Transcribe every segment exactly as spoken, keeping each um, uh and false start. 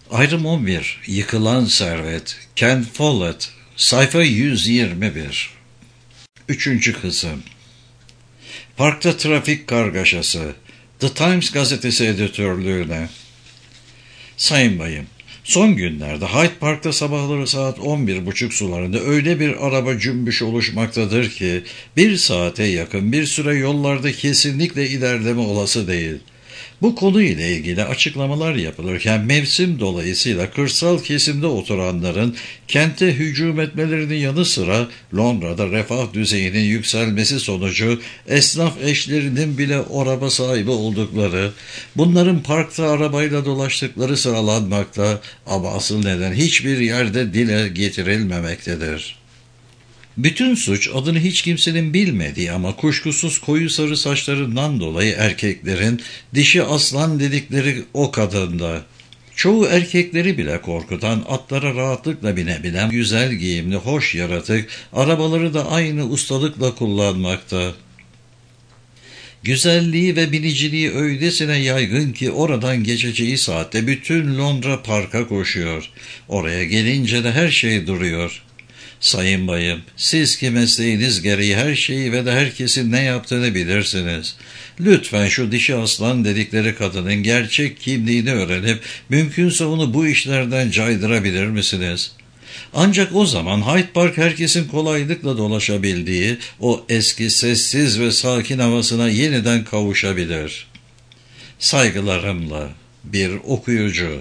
Ayrım on bir. Yıkılan Servet. Ken Follett. Sayfa yüz yirmi bir. Üçüncü kısım. Parkta trafik kargaşası. The Times gazetesi editörlüğüne. Sayın Bayım, son günlerde Hyde Park'ta sabahları saat on bir buçuk sularında öyle bir araba cümbüş oluşmaktadır ki bir saate yakın bir süre yollarda kesinlikle ilerleme olası değil. Bu konuyla ilgili açıklamalar yapılırken mevsim dolayısıyla kırsal kesimde oturanların kente hücum etmelerinin yanı sıra Londra'da refah düzeyinin yükselmesi sonucu esnaf eşlerinin bile araba sahibi oldukları, bunların parkta arabayla dolaştıkları sıralanmakta ama asıl neden hiçbir yerde dile getirilmemektedir. Bütün suç adını hiç kimsenin bilmediği ama kuşkusuz koyu sarı saçlarından dolayı erkeklerin dişi aslan dedikleri o kadında. Çoğu erkekleri bile korkutan, atlara rahatlıkla binebilen, güzel giyimli, hoş yaratık, arabaları da aynı ustalıkla kullanmakta. Güzelliği ve biniciliği öylesine yaygın ki oradan geçeceği saatte bütün Londra parka koşuyor. Oraya gelince de her şey duruyor. Sayın Bayım, siz ki mesleğiniz gereği her şeyi ve de herkesin ne yaptığını bilirsiniz. Lütfen şu dişi aslan dedikleri kadının gerçek kimliğini öğrenip mümkünse onu bu işlerden caydırabilir misiniz? Ancak o zaman Hyde Park herkesin kolaylıkla dolaşabildiği o eski sessiz ve sakin havasına yeniden kavuşabilir. Saygılarımla bir okuyucu.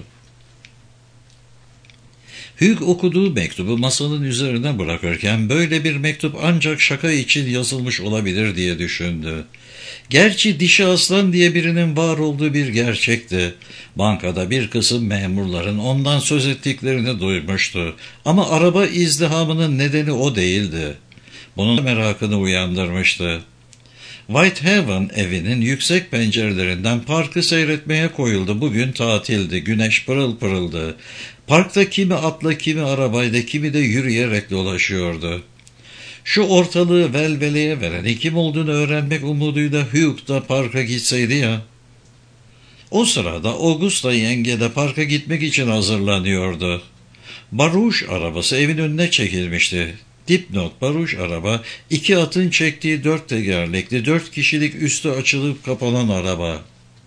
Hugh okuduğu mektubu masanın üzerine bırakırken böyle bir mektup ancak şaka için yazılmış olabilir diye düşündü. Gerçi dişi aslan diye birinin var olduğu bir gerçekti. Bankada bir kısım memurların ondan söz ettiklerini duymuştu. Ama araba izdihamının nedeni o değildi. Bunun merakını uyandırmıştı. Whitehaven evinin yüksek pencerelerinden parkı seyretmeye koyuldu. Bugün tatildi, güneş pırıl pırıldı. Parkta kimi atla, kimi arabayla, kimi de yürüyerek dolaşıyordu. Şu ortalığı velveleye veren kim olduğunu öğrenmek umuduyla Hugh da parka gitseydi ya. O sırada Augusta yenge de parka gitmek için hazırlanıyordu. Baruş arabası evin önüne çekilmişti. Dipnot: baruş araba, iki atın çektiği dört tekerlekli, dört kişilik üstü açılıp kapanan araba.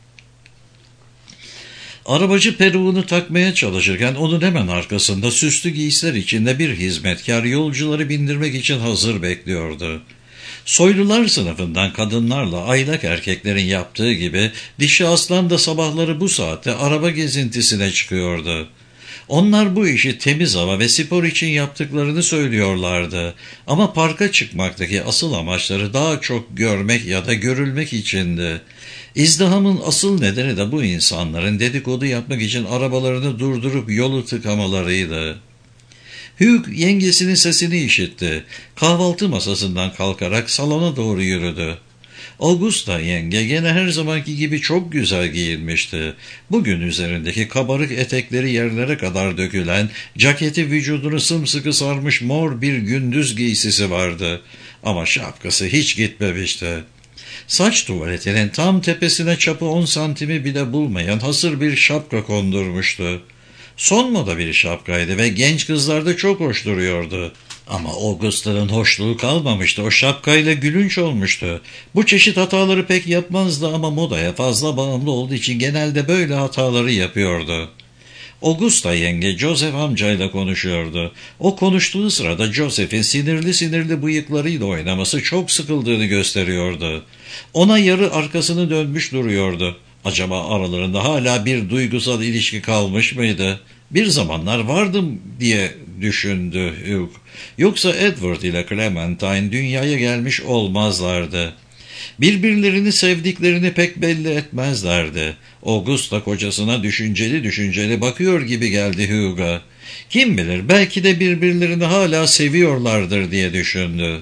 Arabacı peruğunu takmaya çalışırken onun hemen arkasında süslü giysiler içinde bir hizmetkar yolcuları bindirmek için hazır bekliyordu. Soylular sınıfından kadınlarla aylak erkeklerin yaptığı gibi dişi aslan da sabahları bu saatte araba gezintisine çıkıyordu. Onlar bu işi temiz hava ve spor için yaptıklarını söylüyorlardı. Ama parka çıkmaktaki asıl amaçları daha çok görmek ya da görülmek içindi. İzdihamın asıl nedeni de bu insanların dedikodu yapmak için arabalarını durdurup yolu tıkamalarıydı. Hugh yengesinin sesini işitti. Kahvaltı masasından kalkarak salona doğru yürüdü. Augusta yenge gene her zamanki gibi çok güzel giyinmişti. Bugün üzerindeki kabarık etekleri yerlere kadar dökülen, ceketi vücudunu sımsıkı sarmış mor bir gündüz giysisi vardı. Ama şapkası hiç gitmemişti. Saç tuvaletinin tam tepesine çapı on santimi bile bulmayan hasır bir şapka kondurmuştu. Son moda bir şapkaydı ve genç kızlarda çok hoş duruyordu. Ama Augusta'nın hoşluğu kalmamıştı. O şapkayla gülünç olmuştu. Bu çeşit hataları pek yapmazdı ama modaya fazla bağımlı olduğu için genelde böyle hataları yapıyordu. Augusta yenge Joseph amcayla konuşuyordu. O konuştuğu sırada Joseph'in sinirli sinirli bıyıklarıyla oynaması çok sıkıldığını gösteriyordu. Ona yarı arkasını dönmüş duruyordu. Acaba aralarında hala bir duygusal ilişki kalmış mıydı? Bir zamanlar vardım diye düşündü Hugh. Yoksa Edward ile Clementine dünyaya gelmiş olmazlardı. Birbirlerini sevdiklerini pek belli etmezlerdi. Augusta kocasına düşünceli düşünceli bakıyor gibi geldi Hugh'a. Kim bilir, belki de birbirlerini hala seviyorlardır diye düşündü.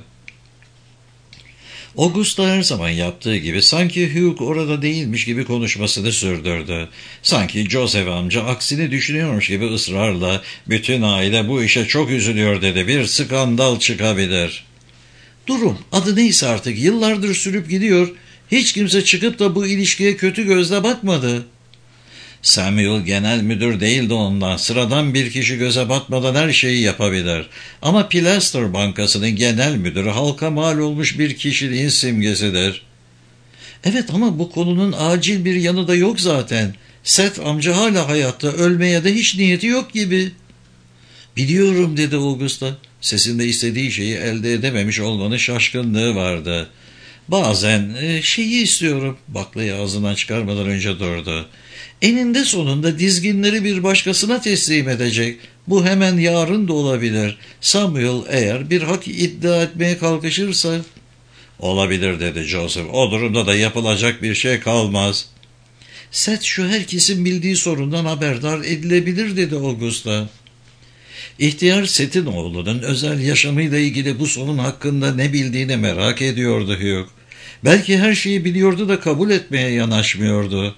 Augusta her zaman yaptığı gibi sanki Hugh orada değilmiş gibi konuşmasını sürdürdü. Sanki Joseph amca aksini düşünüyormuş gibi ısrarla bütün aile bu işe çok üzülüyor dedi, bir skandal çıkabilir. Durum adı neyse artık yıllardır sürüp gidiyor, hiç kimse çıkıp da bu ilişkiye kötü gözle bakmadı. Samuel genel müdür değildi ondan. Sıradan bir kişi göze batmadan her şeyi yapabilir. Ama Pilaster Bankası'nın genel müdürü halka mal olmuş bir kişiliğin simgesidir. Evet ama bu konunun acil bir yanı da yok zaten. Seth amca hala hayatta, ölmeye de hiç niyeti yok gibi. Biliyorum dedi Augusta. Sesinde istediği şeyi elde edememiş olmanın şaşkınlığı vardı. Bazen e, şeyi istiyorum. Baklayı ağzından çıkarmadan önce durdu. Eninde sonunda dizginleri bir başkasına teslim edecek. Bu hemen yarın da olabilir. Samuel eğer bir hak iddia etmeye kalkışırsa... Olabilir dedi Joseph. O durumda da yapılacak bir şey kalmaz. Seth şu herkesin bildiği sorundan haberdar edilebilir dedi Augusta. İhtiyar Seth'in oğlunun özel yaşamıyla ilgili bu sorun hakkında ne bildiğini merak ediyordu Hugh. Belki her şeyi biliyordu da kabul etmeye yanaşmıyordu.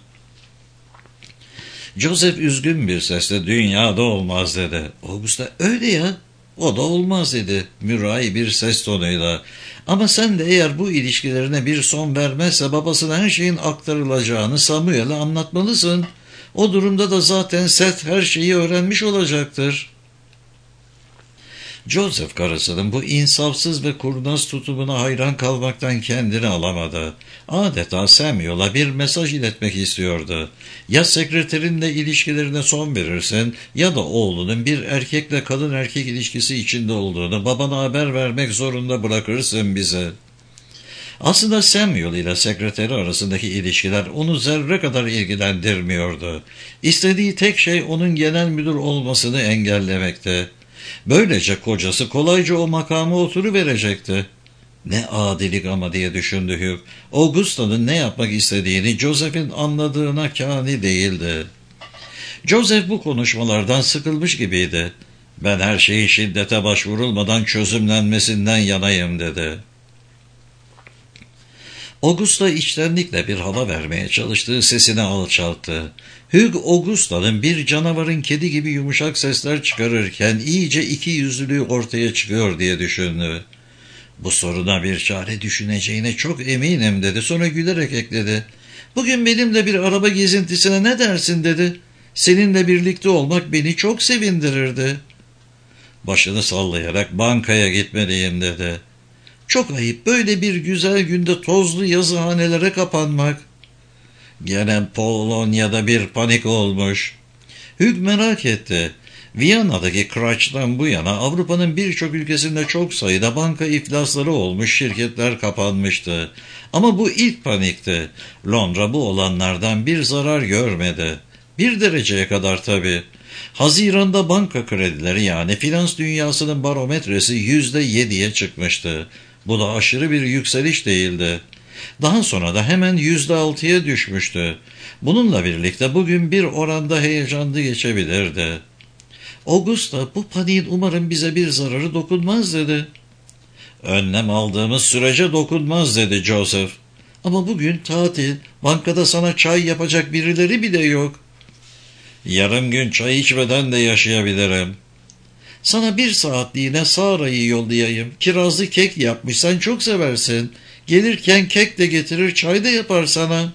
Joseph üzgün bir sesle dünyada olmaz dedi. Augusta öyle ya, o da olmaz dedi mürai bir ses tonuyla. Ama sen de eğer bu ilişkilerine bir son vermezse babasına her şeyin aktarılacağını Samuel'e anlatmalısın. O durumda da zaten Seth her şeyi öğrenmiş olacaktır. Joseph karısının bu insafsız ve kurnaz tutumuna hayran kalmaktan kendini alamadı. Adeta Samuel'a bir mesaj iletmek istiyordu. Ya sekreterinle ilişkilerine son verirsin ya da oğlunun bir erkekle kadın erkek ilişkisi içinde olduğunu babana haber vermek zorunda bırakırsın bize. Aslında Samuel ile sekreteri arasındaki ilişkiler onu zerre kadar ilgilendirmiyordu. İstediği tek şey onun genel müdür olmasını engellemekti. Böylece kocası kolayca o makama oturuverecekti. Ne adilik ama diye düşündü Hugh. Augusta'nın ne yapmak istediğini Joseph'in anladığına kâni değildi. Joseph bu konuşmalardan sıkılmış gibiydi. Ben her şeyi şiddete başvurulmadan çözümlenmesinden yanayım dedi. Augusta içtenlikle bir hava vermeye çalıştığı sesini alçalttı. Hugh Augusta'nın bir canavarın kedi gibi yumuşak sesler çıkarırken iyice iki yüzlülüğü ortaya çıkıyor diye düşündü. Bu soruna bir çare düşüneceğine çok eminim dedi. Sonra gülerek ekledi. Bugün benimle bir araba gezintisine ne dersin dedi. Seninle birlikte olmak beni çok sevindirirdi. Başını sallayarak bankaya gitmeliyim dedi. Çok ayıp böyle bir güzel günde tozlu yazıhanelere kapanmak. Gene Polonya'da bir panik olmuş. Hugh merak etti. Viyana'daki Crutch'tan bu yana Avrupa'nın birçok ülkesinde çok sayıda banka iflasları olmuş, şirketler kapanmıştı. Ama bu ilk panikti. Londra bu olanlardan bir zarar görmedi. Bir dereceye kadar tabii. Haziran'da banka kredileri yani finans dünyasının barometresi yüzde yediye çıkmıştı. Bu da aşırı bir yükseliş değildi. Daha sonra da hemen yüzde altıya düşmüştü. Bununla birlikte bugün bir oranda heyecanlı geçebilirdi. Augusta bu paniğin umarım bize bir zararı dokunmaz dedi. Önlem aldığımız sürece dokunmaz dedi Joseph. Ama bugün tatil, bankada sana çay yapacak birileri bile yok. Yarım gün çay içmeden de yaşayabilirim. Sana bir saatliğine Sara'yı yollayayım. Kirazlı kek yapmış, sen çok seversin. Gelirken kek de getirir, çay da yapar sana.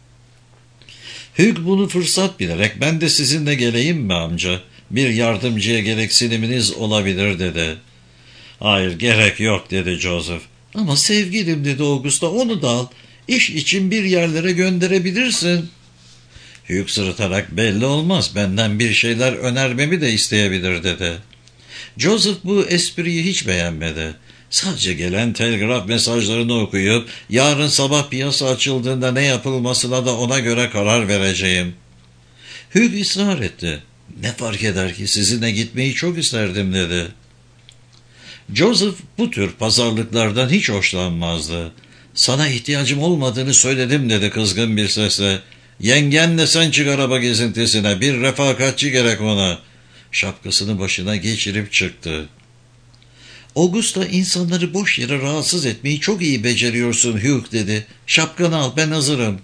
Hugh bunu fırsat bilerek ben de sizinle geleyim mi amca? Bir yardımcıya gereksiniminiz olabilir dedi. Hayır gerek yok dedi Joseph. Ama sevgilim dedi Augusta, onu da al. İş için bir yerlere gönderebilirsin. Hugh sırıtarak belli olmaz benden bir şeyler önermemi de isteyebilir dedi. Joseph bu espriyi hiç beğenmedi. Sadece gelen telgraf mesajlarını okuyup yarın sabah piyasa açıldığında ne yapılmasına da ona göre karar vereceğim. Hugh ısrar etti. Ne fark eder ki sizinle gitmeyi çok isterdim dedi. Joseph bu tür pazarlıklardan hiç hoşlanmazdı. Sana ihtiyacım olmadığını söyledim dedi kızgın bir sesle. Yengenle sen çık araba gezintisine, bir refakatçi gerek ona. Şapkasını başına geçirip çıktı. Augusta insanları boş yere rahatsız etmeyi çok iyi beceriyorsun Hugh dedi. Şapkanı al ben hazırım.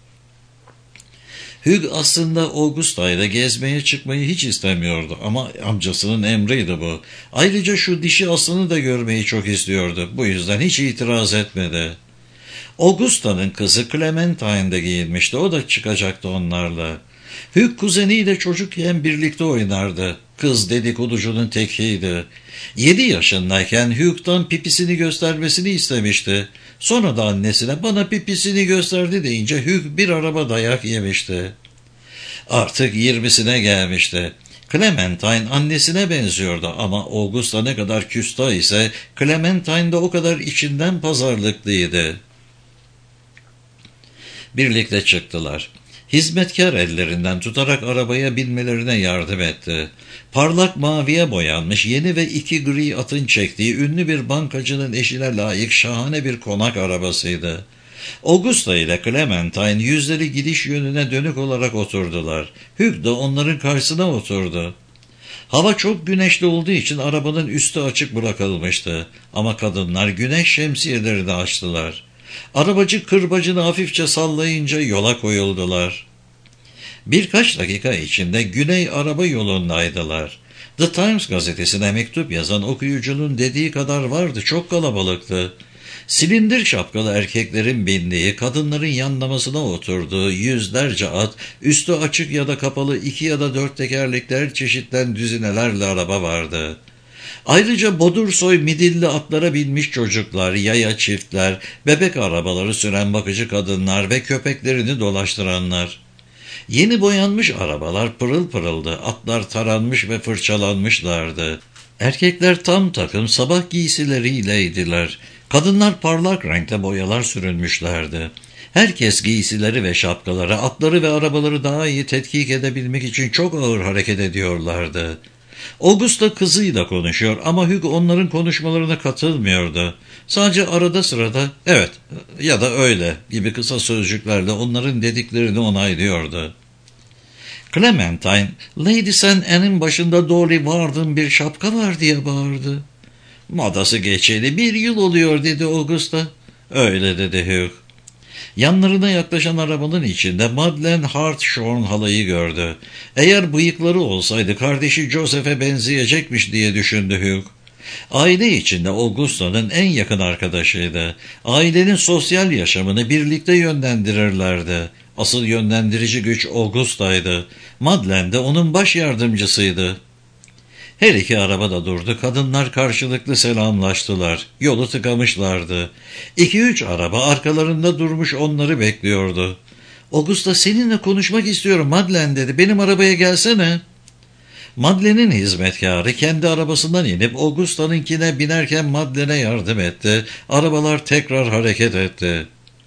Hugh aslında Augusta ile gezmeye çıkmayı hiç istemiyordu ama amcasının emriydi bu. Ayrıca şu dişi aslanı da görmeyi çok istiyordu. Bu yüzden hiç itiraz etmedi. Augusta'nın kızı Clementine de giyinmişti. O da çıkacaktı onlarla. Hugh kuzeniyle çocukken birlikte oynardı. Kız dedikoducunun tekiydi. Yedi yaşındayken Hugh'tan pipisini göstermesini istemişti. Sonra da annesine bana pipisini gösterdi deyince Hugh bir araba dayak yemişti. Artık yirmisine gelmişti. Clementine annesine benziyordu ama Augusta ne kadar küstah ise Clementine de o kadar içinden pazarlıklıydı. Birlikte çıktılar. Hizmetkar ellerinden tutarak arabaya binmelerine yardım etti. Parlak maviye boyanmış yeni ve iki gri atın çektiği ünlü bir bankacının eşine layık şahane bir konak arabasıydı. Augusta ile Clementine yüzleri gidiş yönüne dönük olarak oturdular. Hugh da onların karşısına oturdu. Hava çok güneşli olduğu için arabanın üstü açık bırakılmıştı. Ama kadınlar güneş şemsiyelerini açtılar. Arabacı kırbacını hafifçe sallayınca yola koyuldular. Birkaç dakika içinde Güney araba yolundaydılar. The Times gazetesine mektup yazan okuyucunun dediği kadar vardı, çok kalabalıktı. Silindir şapkalı erkeklerin bindiği, kadınların yanlamasına oturduğu yüzlerce at, üstü açık ya da kapalı iki ya da dört tekerlekler çeşitlen düzinelerle araba vardı. Ayrıca bodursoy midilli atlara binmiş çocuklar, yaya çiftler, bebek arabaları süren bakıcı kadınlar ve köpeklerini dolaştıranlar. Yeni boyanmış arabalar pırıl pırıldı, atlar taranmış ve fırçalanmışlardı. Erkekler tam takım sabah giysileriyleydiler. Kadınlar parlak renkte boyalar sürülmüşlerdi. Herkes giysileri ve şapkaları, atları ve arabaları daha iyi tetkik edebilmek için çok ağır hareket ediyorlardı. Augusta kızıyla konuşuyor ama Hugh onların konuşmalarına katılmıyordu. Sadece arada sırada evet ya da öyle gibi kısa sözcüklerle onların dediklerini onaylıyordu. Clementine, Lady Saint Anne'in başında Dolly Warden bir şapka var diye bağırdı. Modası geçeli bir yıl oluyor dedi Augusta. Öyle dedi Hugh. Yanlarına yaklaşan arabanın içinde Madeleine Hartshorn halayı gördü. Eğer bıyıkları olsaydı kardeşi Joseph'e benzeyecekmiş diye düşündü Hugh. Aile içinde Augusta'nın en yakın arkadaşıydı. Ailenin sosyal yaşamını birlikte yönlendirirlerdi. Asıl yönlendirici güç Augusta'ydı. Madeleine de onun baş yardımcısıydı. Her iki araba da durdu. Kadınlar karşılıklı selamlaştılar. Yolu tıkamışlardı. İki üç araba arkalarında durmuş onları bekliyordu. Augusta seninle konuşmak istiyorum Madeleine dedi. Benim arabaya gelsene. Madeleine'in hizmetkarı kendi arabasından inip Augusta'nınkine binerken Madeleine'e yardım etti. Arabalar tekrar hareket etti.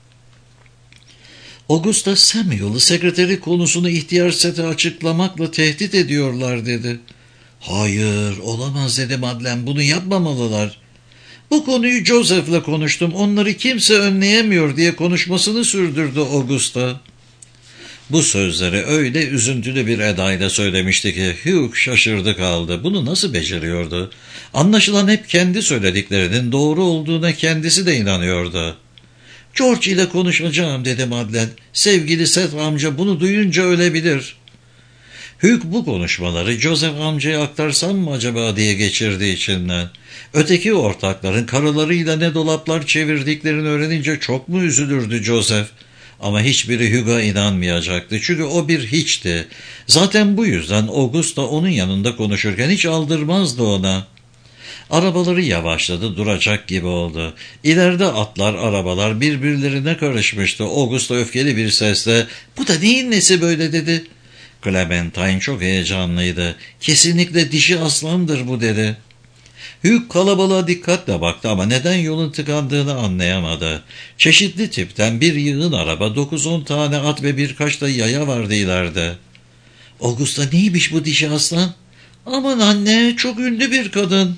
Augusta Samuel'ı sekreteri konusunu ihtiyar Seth'e açıklamakla tehdit ediyorlar dedi. Hayır, olamaz dedi Madeleine, bunu yapmamalılar. Bu konuyu Joseph'le konuştum, onları kimse önleyemiyor diye konuşmasını sürdürdü Augusta. Bu sözleri öyle üzüntülü bir edayla söylemişti ki Hugh şaşırdı kaldı. Bunu nasıl beceriyordu? Anlaşılan hep kendi söylediklerinin doğru olduğuna kendisi de inanıyordu. George ile konuşacağım dedi Madeleine. Sevgili Seth amca bunu duyunca ölebilir. Hugh bu konuşmaları Joseph amcaya aktarsam mı acaba diye geçirdi içinden. Öteki ortakların karılarıyla ne dolaplar çevirdiklerini öğrenince çok mu üzülürdü Joseph? Ama hiçbiri Hugh'a inanmayacaktı çünkü o bir hiçti. Zaten bu yüzden Augusta onun yanında konuşurken hiç aldırmazdı ona. Arabaları yavaşladı, duracak gibi oldu. İleride atlar, arabalar birbirlerine karışmıştı. Augusta öfkeli bir sesle "Bu da neyin nesi böyle?" dedi. Clementine çok heyecanlıydı. "Kesinlikle dişi aslandır bu" dedi. Hugh kalabalığa dikkatle baktı ama neden yolun tıkandığını anlayamadı. Çeşitli tipten bir yığın araba, dokuz on tane at ve birkaç da yaya vardı ileride. "Augusta neymiş bu dişi aslan?" "Aman anne, çok ünlü bir kadın."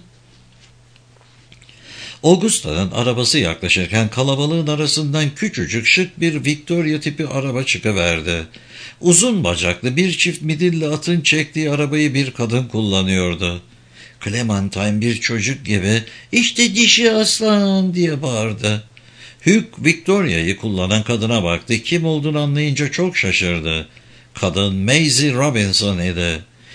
Augusta'nın arabası yaklaşırken kalabalığın arasından küçücük şık bir Victoria tipi araba çıkıverdi. Uzun bacaklı bir çift midilli atın çektiği arabayı bir kadın kullanıyordu. Clementine bir çocuk gibi "İşte dişi aslan" diye bağırdı. Hugh Victoria'yı kullanan kadına baktı. Kim olduğunu anlayınca çok şaşırdı. Kadın Maisie Robinson idi.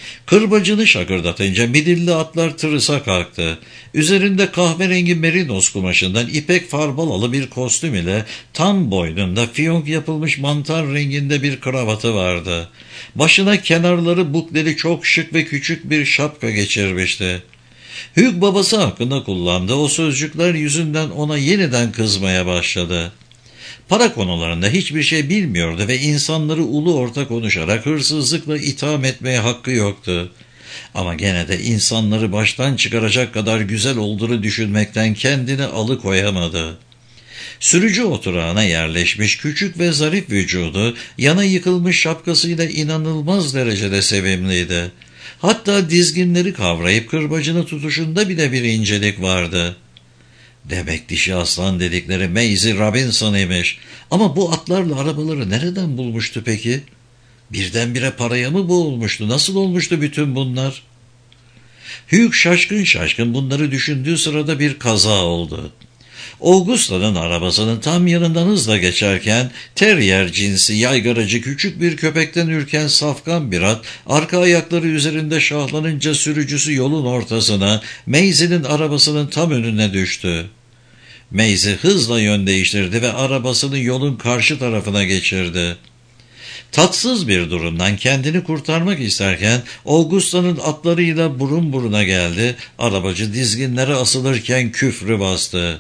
Kırbacını şakırdatınca midilli atlar tırısa kalktı. Üzerinde kahverengi merinos kumaşından ipek farbalalı bir kostüm ile tam boynunda fiyonk yapılmış mantar renginde bir kravatı vardı. Başına kenarları bukleli çok şık ve küçük bir şapka geçirmişti. Hugh babası hakkında kullandığı o sözcükler yüzünden ona yeniden kızmaya başladı. Para konularında hiçbir şey bilmiyordu ve insanları ulu orta konuşarak hırsızlıkla itham etmeye hakkı yoktu. Ama gene de insanları baştan çıkaracak kadar güzel olduğunu düşünmekten kendini alıkoyamadı. Sürücü oturağına yerleşmiş küçük ve zarif vücudu, yana yıkılmış şapkasıyla inanılmaz derecede sevimliydi. Hatta dizginleri kavrayıp kırbacını tutuşunda bile bir incelik vardı. Demek dişi aslan dedikleri Maisie Robinson imiş. Ama bu atlarla arabaları nereden bulmuştu peki? Birdenbire paraya mı boğulmuştu? Nasıl olmuştu bütün bunlar? Hugh şaşkın şaşkın bunları düşündüğü sırada bir kaza oldu. Augusta'nın arabasının tam yanından hızla geçerken terrier cinsi yaygaracı küçük bir köpekten ürken safkan bir at arka ayakları üzerinde şahlanınca sürücüsü yolun ortasına, Maisie'nin arabasının tam önüne düştü. Maisie hızla yön değiştirdi ve arabasını yolun karşı tarafına geçirdi. Tatsız bir durumdan kendini kurtarmak isterken Augusta'nın atlarıyla burun buruna geldi, arabacı dizginlere asılırken küfrü bastı.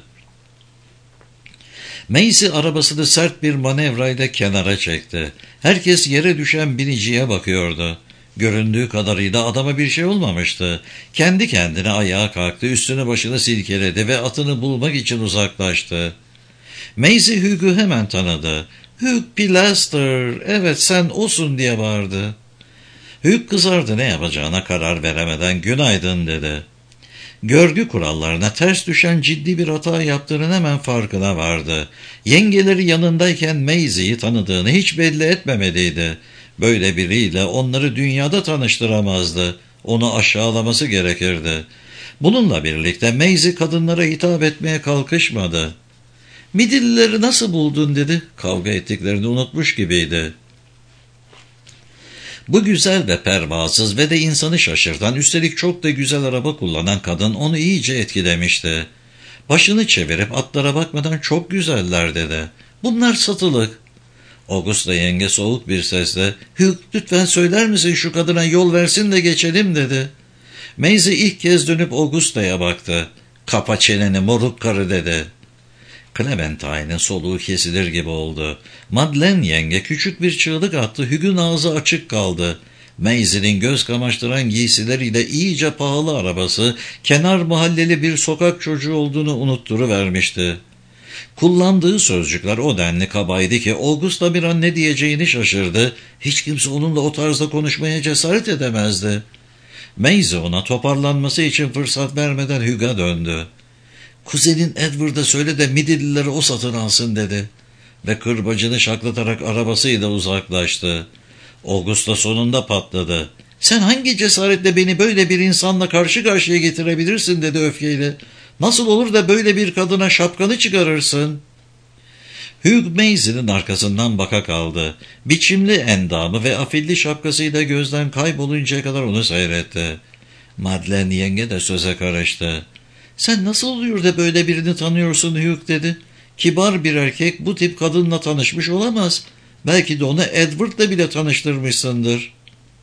Maisie arabasını sert bir manevrayla kenara çekti. Herkes yere düşen biniciye bakıyordu. Göründüğü kadarıyla adama bir şey olmamıştı. Kendi kendine ayağa kalktı, üstünü başını silkeledi ve atını bulmak için uzaklaştı. Maisie Hugh'u hemen tanıdı. "Hugh Pilaster, evet sen osun" diye bağırdı. Hugh kızardı, ne yapacağına karar veremeden "günaydın" dedi. Görgü kurallarına ters düşen ciddi bir hata yaptığının hemen farkına vardı. Yengeleri yanındayken Maisie'yi tanıdığını hiç belli etmemeliydi. Böyle biriyle onları dünyada tanıştıramazdı. Onu aşağılaması gerekirdi. Bununla birlikte Maisie kadınlara hitap etmeye kalkışmadı. "Midillileri nasıl buldun?" dedi. Kavga ettiklerini unutmuş gibiydi. Bu güzel ve pervasız ve de insanı şaşırtan, üstelik çok da güzel araba kullanan kadın onu iyice etkilemişti. Başını çevirip atlara bakmadan "çok güzeller" dedi. "Bunlar satılık." Augusta yenge soğuk bir sesle "Hugh, lütfen söyler misin şu kadına yol versin de geçelim" dedi. Maisie ilk kez dönüp Augusta'ya baktı. "Kapa çeneni moruk karı" dedi. Clementine'in soluğu kesilir gibi oldu. Madeleine yenge küçük bir çığlık attı. Hugh'un ağzı açık kaldı. Maisie'nin göz kamaştıran giysileriyle iyice pahalı arabası, kenar mahalleli bir sokak çocuğu olduğunu unutturuvermişti. Kullandığı sözcükler o denli kabaydı ki Augusta bir an ne diyeceğini şaşırdı. Hiç kimse onunla o tarzda konuşmaya cesaret edemezdi. Maisie ona toparlanması için fırsat vermeden Hugh'a döndü. "Kuzenin Edward'a söyle de midillileri o satın alsın" dedi. Ve kırbacını şaklatarak arabasıyla uzaklaştı. Augusta sonunda patladı. "Sen hangi cesaretle beni böyle bir insanla karşı karşıya getirebilirsin?" dedi öfkeyle. "Nasıl olur da böyle bir kadına şapkanı çıkarırsın?" Hugh Maisie'nin arkasından baka kaldı. Biçimli endamı ve afilli şapkasıyla gözden kayboluncaya kadar onu seyretti. Madeleine yenge de söze karıştı. "Sen nasıl oluyor da böyle birini tanıyorsun Hugh?" dedi. "Kibar bir erkek bu tip kadınla tanışmış olamaz. Belki de onu Edward'la bile tanıştırmışsındır."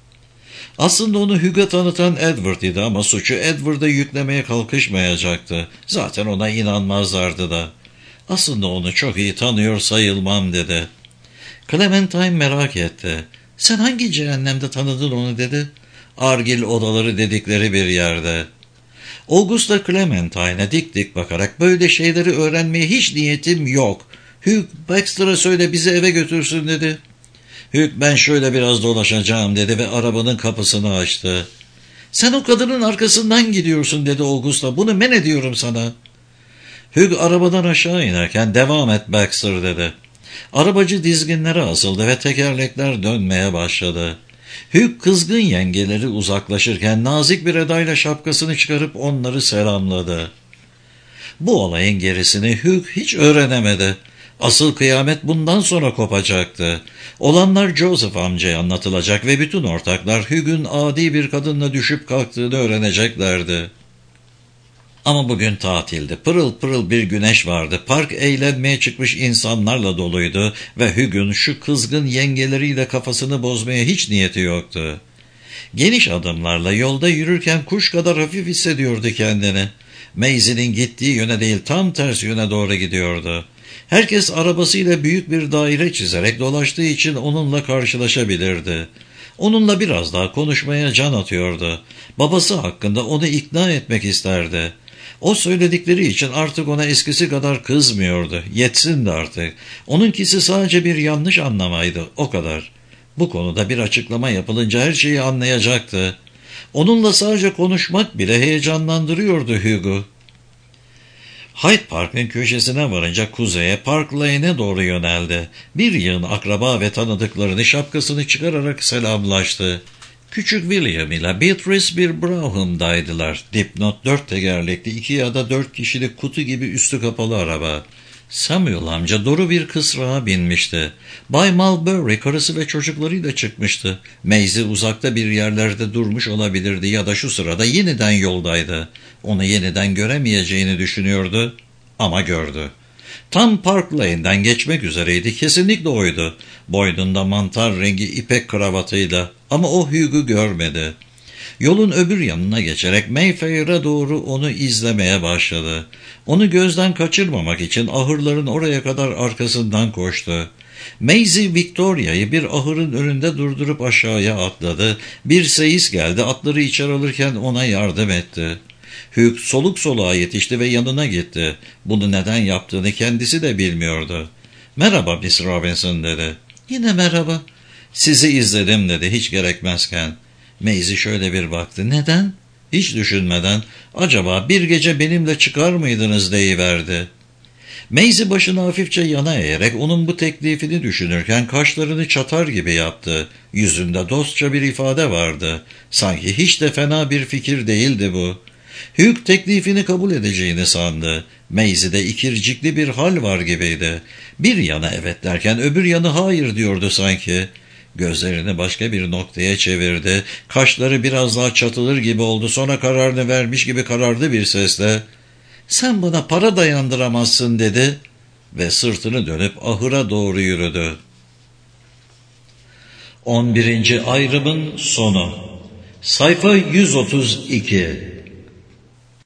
Aslında onu Hugh'a tanıtan Edward idi ama suçu Edward'a yüklemeye kalkışmayacaktı. Zaten ona inanmazlardı da. "Aslında onu çok iyi tanıyor sayılmam" dedi. Clementine merak etti. "Sen hangi cehennemde tanıdın onu?" dedi. "Argil odaları dedikleri bir yerde." Augusta Clementine'a dik dik bakarak "böyle şeyleri öğrenmeye hiç niyetim yok. Hugh, Baxter'a söyle bizi eve götürsün" dedi. Hugh "ben şöyle biraz dolaşacağım" dedi ve arabanın kapısını açtı. "Sen o kadının arkasından gidiyorsun" dedi Augusta. "Bunu men ediyorum sana." Hugh arabadan aşağı inerken "devam et Baxter" dedi. Arabacı dizginlere asıldı ve tekerlekler dönmeye başladı. Hugh kızgın yengeleri uzaklaşırken nazik bir edayla şapkasını çıkarıp onları selamladı. Bu olayın gerisini Hugh hiç öğrenemedi. Asıl kıyamet bundan sonra kopacaktı. Olanlar Joseph amcaya anlatılacak ve bütün ortaklar Hugh'un adi bir kadınla düşüp kalktığını öğreneceklerdi. Ama bugün tatildi. Pırıl pırıl bir güneş vardı. Park eğlenmeye çıkmış insanlarla doluydu ve Hugh'un şu kızgın yengeleriyle kafasını bozmaya hiç niyeti yoktu. Geniş adımlarla yolda yürürken kuş kadar hafif hissediyordu kendini. Maisie'nin gittiği yöne değil, tam tersi yöne doğru gidiyordu. Herkes arabasıyla büyük bir daire çizerek dolaştığı için onunla karşılaşabilirdi. Onunla biraz daha konuşmaya can atıyordu. Babası hakkında onu ikna etmek isterdi. O söyledikleri için artık ona eskisi kadar kızmıyordu. Yetsin de artık. Onunkisi sadece bir yanlış anlamaydı, o kadar. Bu konuda bir açıklama yapılınca her şeyi anlayacaktı. Onunla sadece konuşmak bile heyecanlandırıyordu Hugh'u. Hyde Park'ın köşesine varınca kuzeye, Park Lane'e doğru yöneldi. Bir yığın akraba ve tanıdıklarını şapkasını çıkararak selamlaştı. Küçük William ile Beatrice bir Brougham'daydılar. Dipnot dört tekerlekli iki ya da dört kişilik kutu gibi üstü kapalı araba. Samuel amca doğru bir kısrağa binmişti. Bay Mulberry karısı ve çocuklarıyla çıkmıştı. Maisie uzakta bir yerlerde durmuş olabilirdi ya da şu sırada yeniden yoldaydı. Onu yeniden göremeyeceğini düşünüyordu ama gördü. Tam Park Lane'den geçmek üzereydi, kesinlikle oydu. Boynunda mantar rengi ipek kravatıyla, ama o Hugh'u görmedi. Yolun öbür yanına geçerek Mayfair'a doğru onu izlemeye başladı. Onu gözden kaçırmamak için ahırların oraya kadar arkasından koştu. Maisie Victoria'yı bir ahırın önünde durdurup aşağıya atladı. Bir seyis geldi, atları içeri alırken ona yardım etti. Hugh soluk soluğa yetişti ve yanına gitti. Bunu neden yaptığını kendisi de bilmiyordu. "Merhaba Miss Robinson," dedi. "Yine merhaba." "Sizi izledim," dedi, hiç gerekmezken. Maisie şöyle bir baktı. "Neden?" Hiç düşünmeden, "Acaba bir gece benimle çıkar mıydınız?" deyiverdi. Maisie başını hafifçe yana eğerek onun bu teklifini düşünürken kaşlarını çatar gibi yaptı. Yüzünde dostça bir ifade vardı. Sanki hiç de fena bir fikir değildi bu. Hugh teklifini kabul edeceğini sandı. Maisie'de ikircikli bir hal var gibiydi. Bir yana evet derken öbür yanı hayır diyordu sanki. Gözlerini başka bir noktaya çevirdi. Kaşları biraz daha çatılır gibi oldu. Sonra kararını vermiş gibi karardı bir sesle. "Sen bana para dayandıramazsın," dedi ve sırtını dönüp ahıra doğru yürüdü. on birinci ayrımın sonu. Sayfa yüz otuz iki.